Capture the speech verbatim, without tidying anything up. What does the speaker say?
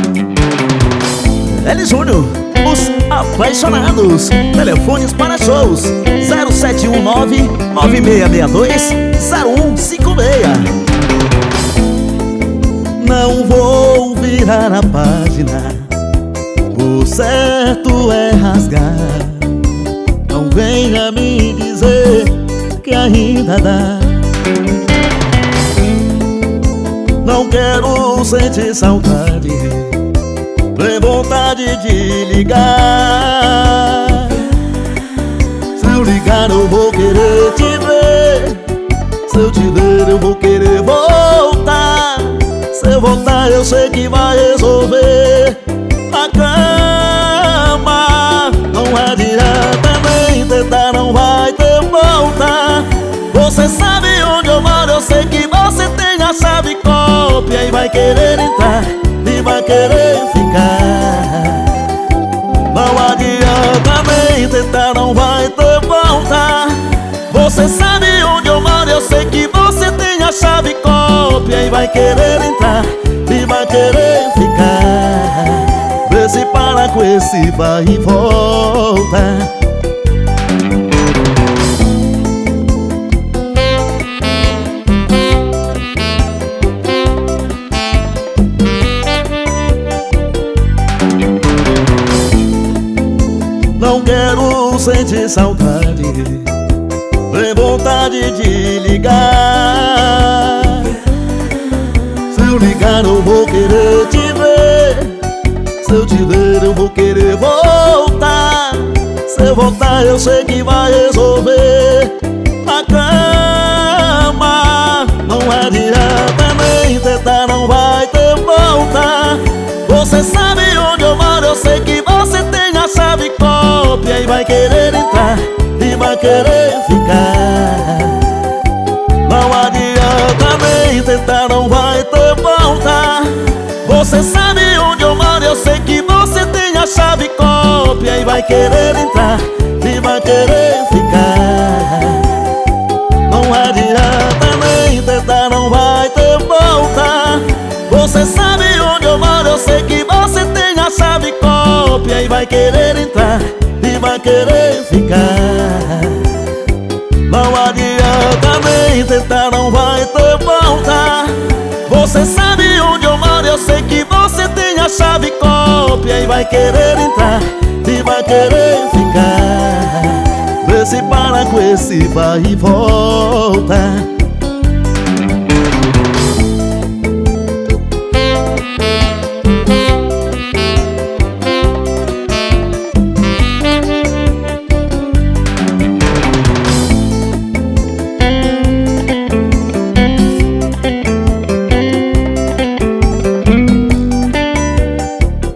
L Júnior, os apaixonados. Telefones para shows zero sete um nove, nove seis seis dois, zero um cinco seis. Não vou virar a página, o certo é rasgar. Não venha me dizer que ainda dá. Não quero sentir saudade, nem vontade de ligar. Se eu ligar eu vou querer te ver, se eu te ver eu vou querer voltar. Se eu voltar eu sei que vai resolver a cama. Não adianta nem tentar, não vai ter volta. Você sabe onde eu moro, eu sei que você tem a chave, cópia e vai querer entrar e vai querer ficar. Não adianta nem tentar, não vai ter volta. Você sabe onde eu moro, eu sei que você tem a chave, cópia e vai querer entrar e vai querer ficar. Vê se para com esse vai e volta. Não quero sentir saudade, nem vontade de ligar. Se eu ligar eu vou querer te ver, se eu te ver eu vou querer voltar. Se eu voltar eu sei que vai resolver a cama. Não adianta nem tentar, não vai ter volta. Você sabe onde eu moro, eu sei que você tem a chave, cópia e vai querer entrar e vai querer ficar. Não adianta nem tentar, não vai ter volta. Você sabe onde eu moro, eu sei que você tem a chave, cópia e vai querer entrar e vai querer ficar. Não adianta nem tentar, não vai ter volta. Você sabe onde eu moro, eu sei que você tem a chave, cópia e vai querer entrar e vai querer ficar. Não adianta nem tentar, não vai ter volta. Você sabe onde eu moro, eu sei que você tem a chave, cópia e vai querer entrar e vai querer ficar. Vê se para com esse vai e volta.